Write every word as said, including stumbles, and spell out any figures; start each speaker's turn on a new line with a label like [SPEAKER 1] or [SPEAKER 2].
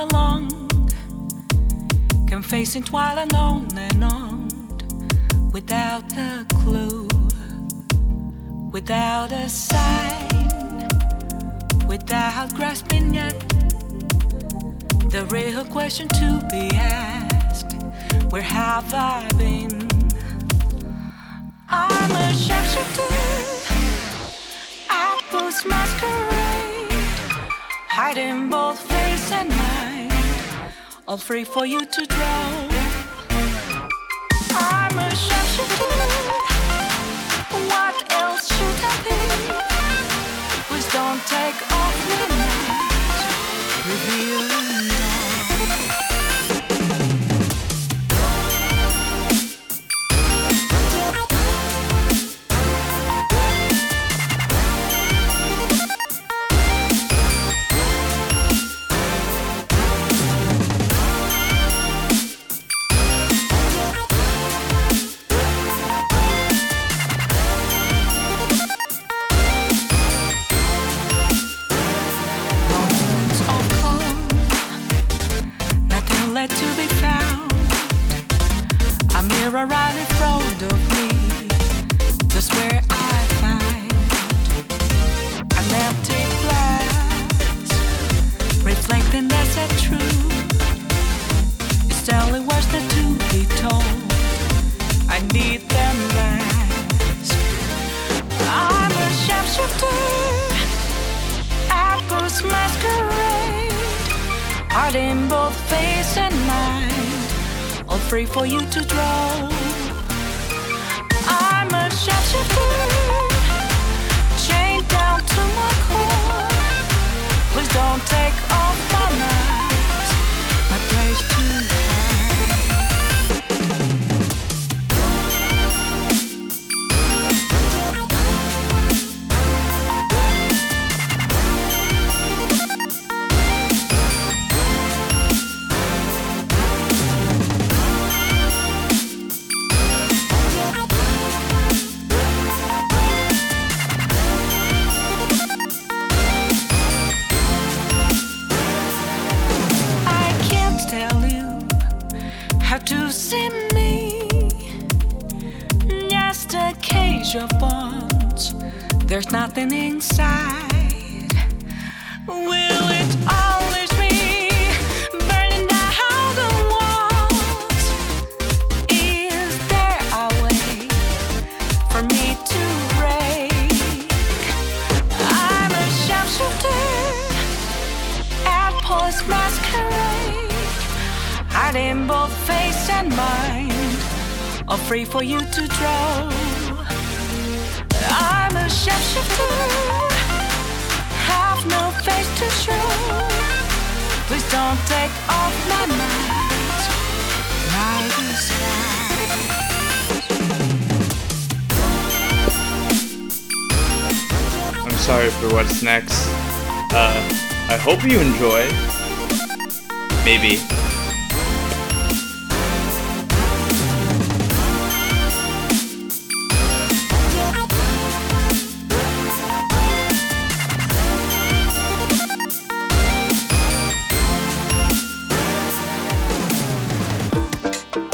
[SPEAKER 1] along, can face it while alone and on, without a clue, without a sign, without grasping yet the real question to be asked: where have I been? I'm a shapeshifter, apples masquerade, hiding both face and mind, all free for you to draw. I'm a shapeshifter, what else should I be? Please don't take off the night, revealing to be found. A mirror right in front of me, that's where I find an empty glass, reflecting that's a truth. It's only words that to be told. I need them last. I'm a shapeshifter, apples masquerade, heart in both face and mind, all free for you to draw. I'm a shapeshifter, chained down to my core. Please don't take off my mask, my place to to see me, just a cage of bones. There's nothing inside. Will it always be burning down the walls? Is there a way for me to break? I'm a shapeshifter, apples masquerade, hiding both face and mind, all free for you to draw. I'm a shapeshifter, have no face to show. Please don't take off my mask, my disguise.
[SPEAKER 2] I'm sorry for what's next. Uh, I hope you enjoy. Maybe.